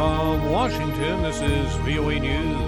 From Washington, this is VOA News.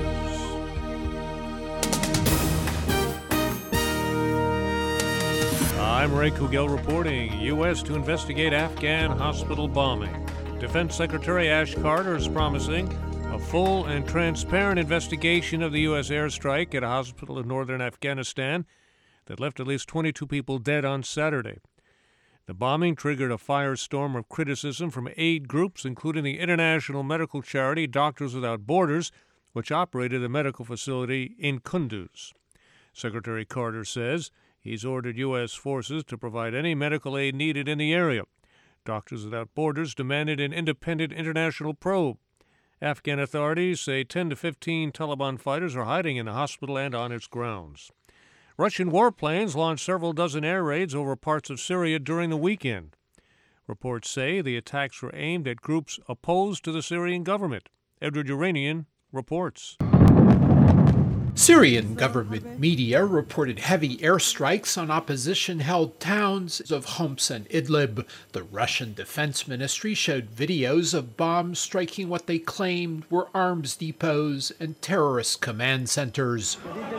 I'm Ray Kugel reporting. U.S. to investigate Afghan hospital bombing. Defense Secretary Ash Carter is promising a full and transparent investigation of the U.S. airstrike at a hospital in northern Afghanistan that left at least 22 people dead on Saturday. The bombing triggered a firestorm of criticism from aid groups, including the international medical charity Doctors Without Borders, which operated a medical facility in Kunduz. Secretary Carter says he's ordered U.S. forces to provide any medical aid needed in the area. Doctors Without Borders demanded an independent international probe. Afghan authorities say 10 to 15 Taliban fighters are hiding in the hospital and on its grounds. Russian warplanes launched several dozen air raids over parts of Syria during the weekend. Reports say the attacks were aimed at groups opposed to the Syrian government. Edward Uranian reports. Syrian government media reported heavy airstrikes on opposition-held towns of Homs and Idlib. The Russian Defense Ministry showed videos of bombs striking what they claimed were arms depots and terrorist command centers.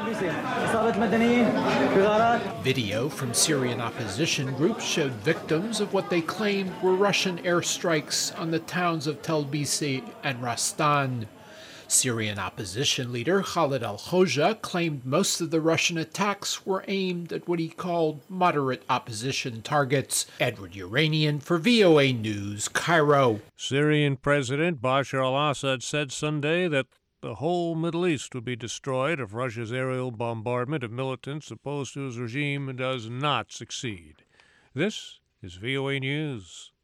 Video from Syrian opposition groups showed victims of what they claimed were Russian airstrikes on the towns of Tel Bisi and Rastan. Syrian opposition leader Khalid al-Khoja claimed most of the Russian attacks were aimed at what he called moderate opposition targets. Edward Uranian for VOA News, Cairo. Syrian President Bashar al-Assad said Sunday that the whole Middle East would be destroyed if Russia's aerial bombardment of militants opposed to his regime does not succeed. This is VOA News.